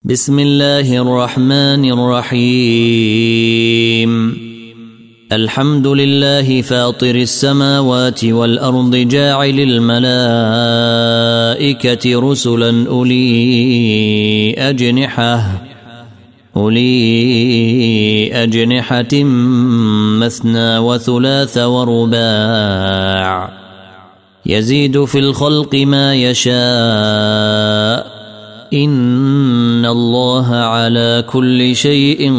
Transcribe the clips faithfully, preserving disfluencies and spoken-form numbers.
بسم الله الرحمن الرحيم. الحمد لله فاطر السماوات والأرض جاعل الملائكة رسلا أولي أجنحة أولي أجنحة مثنى وثلاث ورباع يزيد في الخلق ما يشاء إن الله على كل شيء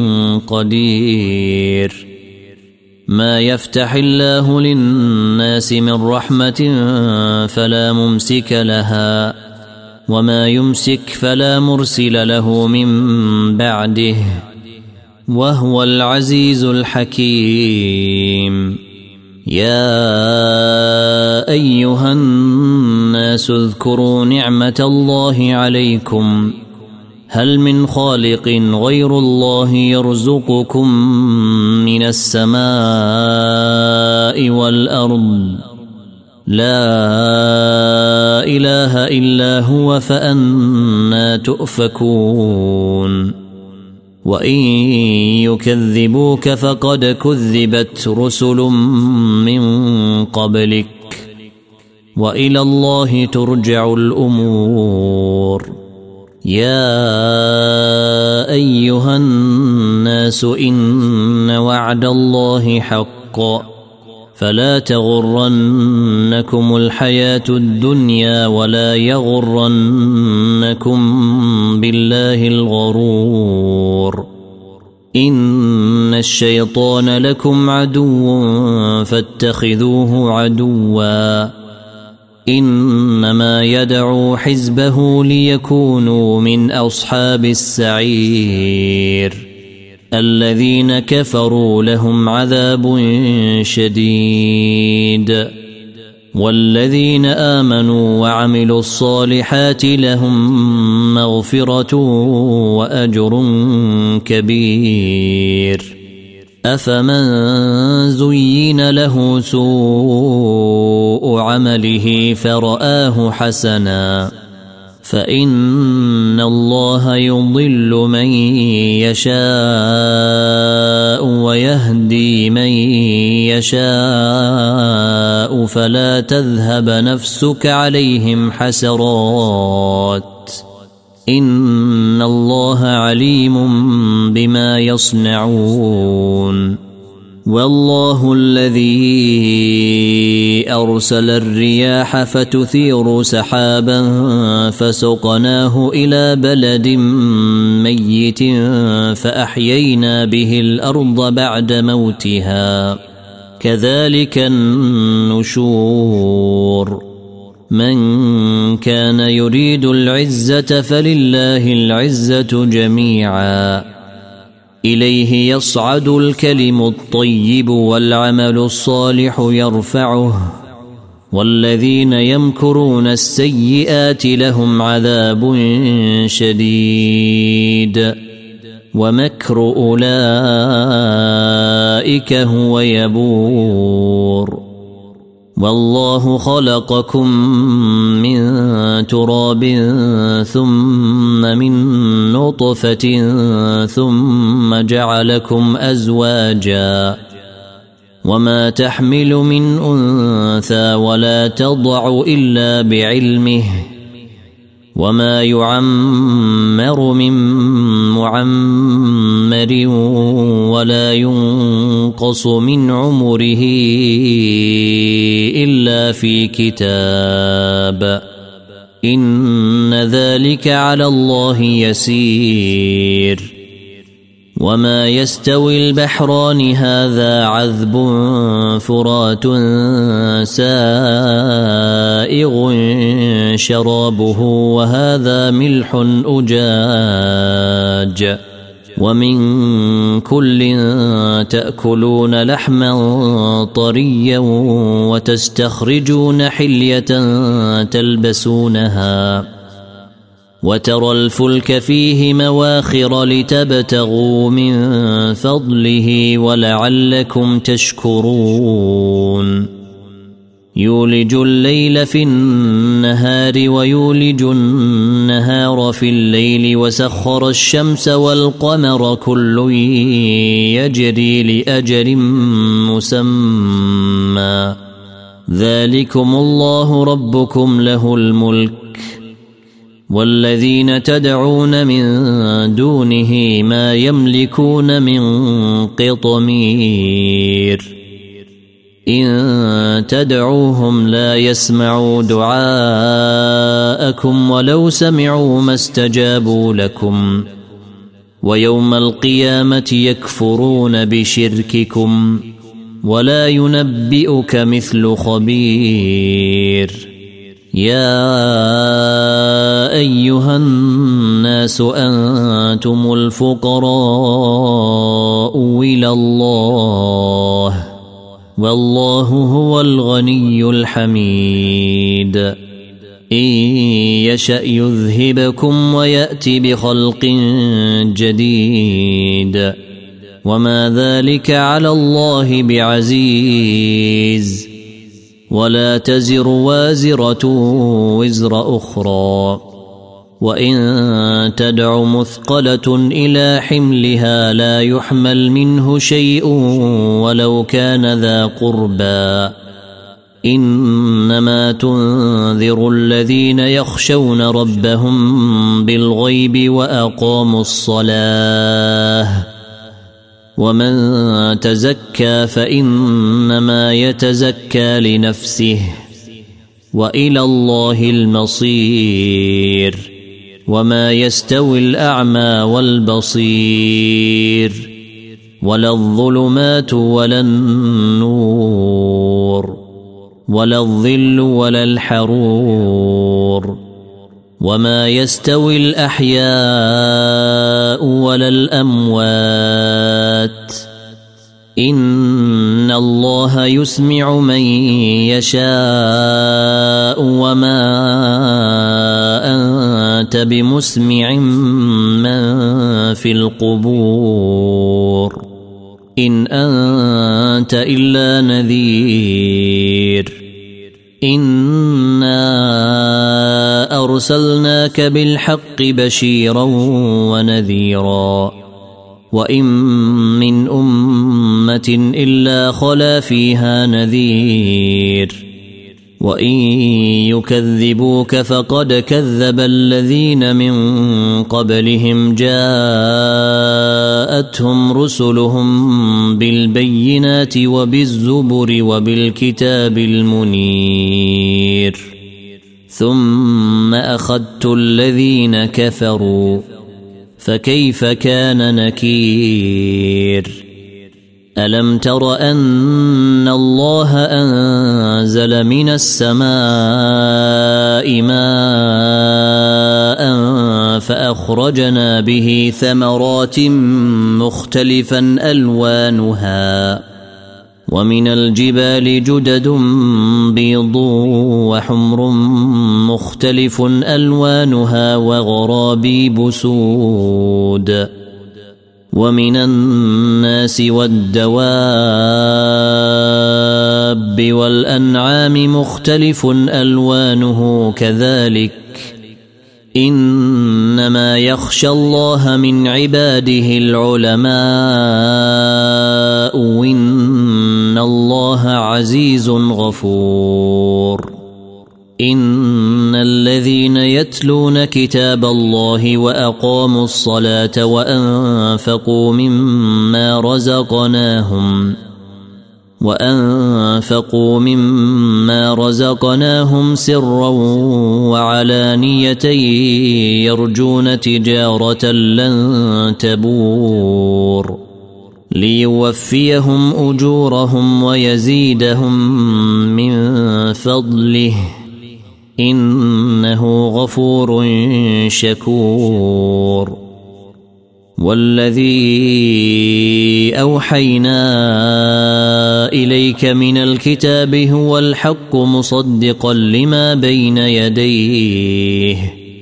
قدير. ما يفتح الله للناس من رحمة فلا ممسك لها وما يمسك فلا مرسل له من بعده وهو العزيز الحكيم. يا أيها الناس اذكروا نعمة الله عليكم هل من خالق غير الله يرزقكم من السماء والأرض لا إله إلا هو فأنى تؤفكون. وإن يكذبوك فقد كذبت رسل من قبلك وإلى الله ترجع الأمور. يا أيها الناس إن وعد الله حق فلا تغرنكم الحياة الدنيا ولا يغرنكم بالله الغرور. إن الشيطان لكم عدو فاتخذوه عدوا إنما يدعو حزبه ليكونوا من أصحاب السعير. الذين كفروا لهم عذاب شديد والذين آمنوا وعملوا الصالحات لهم مغفرة وأجر كبير. أفمن زين له سوء عمله فرآه حسنا فإن الله يضل من يشاء ويهدي من يشاء فلا تذهب نفسك عليهم حسرات إن الله عليم بما يصنعون. والله الذي أرسل الرياح فتثير سحابا فسقناه إلى بلد ميت فأحيينا به الأرض بعد موتها كذلك النشور. من كان يريد العزة فلله العزة جميعا إليه يصعد الكلم الطيب والعمل الصالح يرفعه والذين يمكرون السيئات لهم عذاب شديد ومكر أولئك هو يبور. والله خلقكم من تراب ثم من نطفة ثم جعلكم أزواجا وما تحمل من أنثى ولا تضع إلا بعلمه وما يعمر من معمر ولا ينقص من عمره إلا في كتاب إن ذلك على الله يسير. وما يستوي البحران هذا عذب فرات سائغ شرابه وهذا ملح أجاج ومن كل تأكلون لحما طريا وتستخرجون حلية تلبسونها وترى الفلك فيه مواخر لتبتغوا من فضله ولعلكم تشكرون. يولج الليل في النهار ويولج النهار في الليل وسخر الشمس والقمر كل يجري لأجل مسمى ذلكم الله ربكم له الملك والذين تدعون من دونه ما يملكون من قطمير إن تدعوهم لا يسمعوا دعاءكم ولو سمعوا ما استجابوا لكم ويوم القيامة يكفرون بشرككم ولا ينبئك مثل خبير يا أيها الناس أنتم الفقراء إلى الله والله هو الغني الحميد إن يشأ يذهبكم ويأتي بخلق جديد وما ذلك على الله بعزيز ولا تزر وازرة وزر أخرى وإن تدع مثقلة إلى حملها لا يحمل منه شيء ولو كان ذا قربى إنما تنذر الذين يخشون ربهم بالغيب وأقاموا الصلاة ومن تزكى فإنما يتزكى لنفسه وإلى الله المصير وما يستوي الأعمى والبصير ولا الظلمات ولا النور ولا الظل ولا الحرور وما يستوي الأحياء ولا الأموات إن الله يسمع من يشاء وما أنت بمسمع من في القبور إن أنت إلا نذير إنا أرسلناك بالحق بشيرا ونذيرا وإن من أمة إلا خلا فيها نذير وإن يكذبوك فقد كذب الذين من قبلهم جاءتهم رسلهم بالبينات وبالزبر وبالكتاب المنير ثم أخذت الذين كفروا فكيف كان نكير ألم تر أن الله أنزل من السماء ماء فأخرجنا به ثمرات مختلفا ألوانها ومن الجبال جدد بيض وحمر مختلف ألوانها وغرابيب سود ومن الناس والدواب والأنعام مختلف ألوانه كذلك إنما يخشى الله من عباده العلماء وإن الله عزيز غفور إن الذين يتلون كتاب الله وأقاموا الصلاة وأنفقوا مما رزقناهم وأنفقوا مما رزقناهم سرا وعلانية يرجون تجارة لن تبور ليوفيهم أجورهم ويزيدهم من فضله إنه غفور شكور والذي أوحينا إليك من الكتاب هو الحق مصدقا لما بين يديه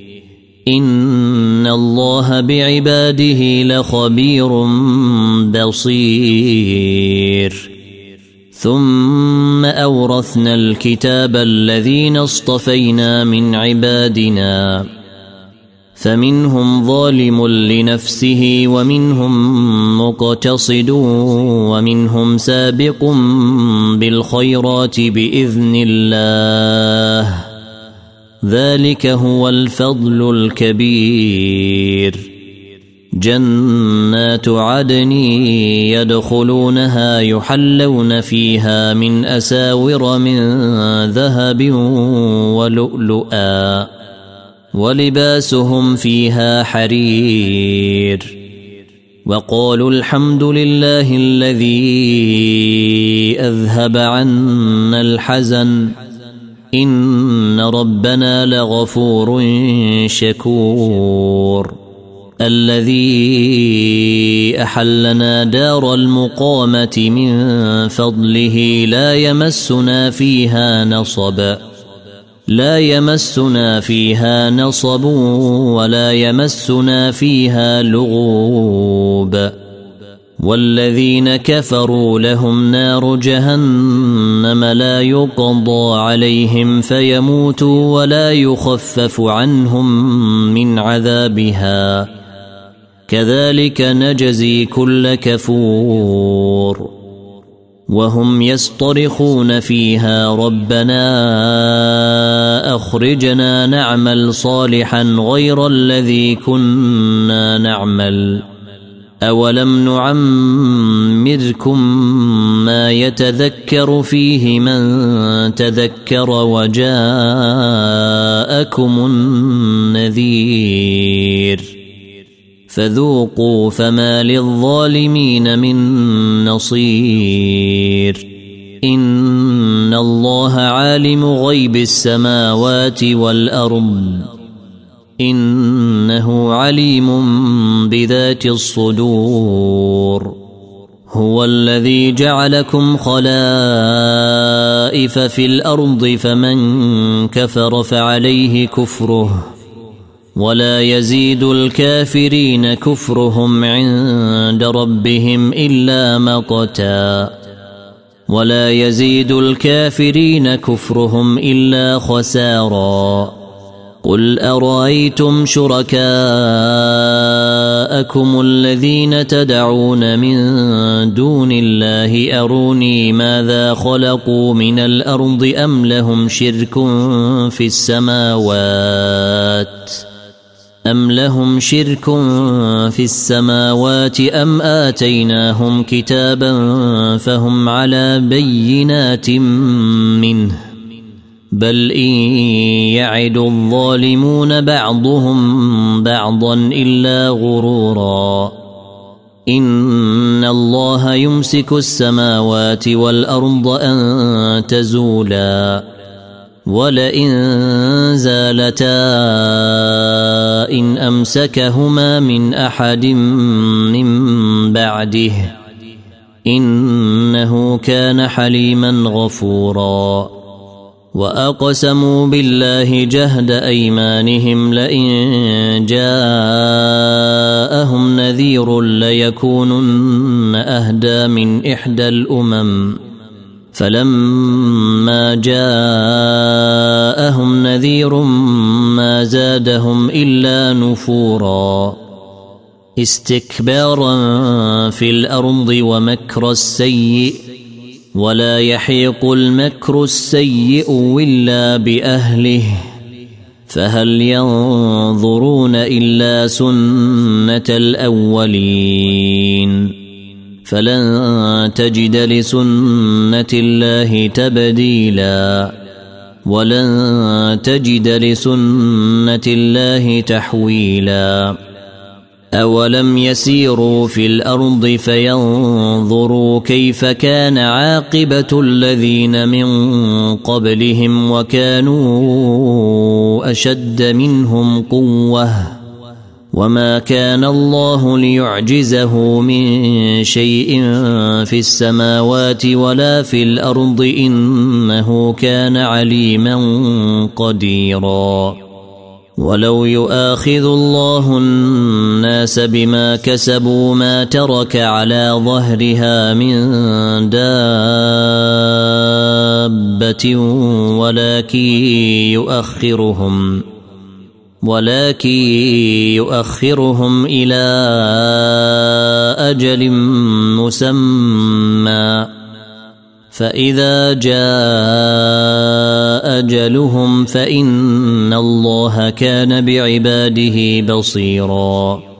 إن الله بعباده لخبير بصير ثم أورثنا الكتاب الذين اصطفينا من عبادنا فمنهم ظالم لنفسه ومنهم مقتصد ومنهم سابق بالخيرات بإذن الله ذلك هو الفضل الكبير. جنات عدن يدخلونها يحلون فيها من أساور من ذهب ولؤلؤا ولباسهم فيها حرير وقالوا الحمد لله الذي أذهب عنا الحزن إن ربنا لغفور شكور. الذي أحلنا دار المقامة من فضله لا يمسنا فيها نصب لا يمسنا فيها نصب ولا يمسنا فيها لغوب. والذين كفروا لهم نار جهنم لا يقضى عليهم فيموتوا ولا يخفف عنهم من عذابها كذلك نجزي كل كفور. وهم يصطرخون فيها ربنا أخرجنا نعمل صالحا غير الذي كنا نعمل أولم نعمركم ما يتذكر فيه من تذكر وجاءكم النذير فذوقوا فما للظالمين من نصير. إن الله عالم غيب السماوات والأرض إنه عليم بذات الصدور. هو الذي جعلكم خلائف في الأرض فمن كفر فعليه كفره ولا يزيد الكافرين كفرهم عند ربهم إلا مقتا ولا يزيد الكافرين كفرهم إلا خسارا. قل أرأيتم شركاءكم الذين تدعون من دون الله أروني ماذا خلقوا من الأرض أم لهم شرك في السماوات أم لهم شرك في السماوات أم آتيناهم كتابا فهم على بينات منه بل إن يعد الظالمون بعضهم بعضا إلا غرورا. إن الله يمسك السماوات والأرض أن تزولا ولئن زالتا إن أمسكهما من أحد من بعده إنه كان حليما غفورا. وأقسموا بالله جهد أيمانهم لئن جاءهم نذير ليكونن أهدى من إحدى الأمم فلما جاءهم نذير ما زادهم إلا نفورا استكبارا في الأرض ومكر السيء ولا يحيق المكر السيء إلا بأهله فهل ينظرون إلا سنة الأولين فلن تجد لسنة الله تبديلا ولن تجد لسنة الله تحويلا. أولم يسيروا في الأرض فينظروا كيف كان عاقبة الذين من قبلهم وكانوا أشد منهم قوة وما كان الله ليعجزه من شيء في السماوات ولا في الأرض إنه كان عليما قديرا. ولو يؤاخذ الله الناس بما كسبوا ما ترك على ظهرها من دابة ولكن يؤخرهم ولكن يؤخرهم إلى أجل مسمى فإذا جاء أجلهم فإن الله كان بعباده بصيراً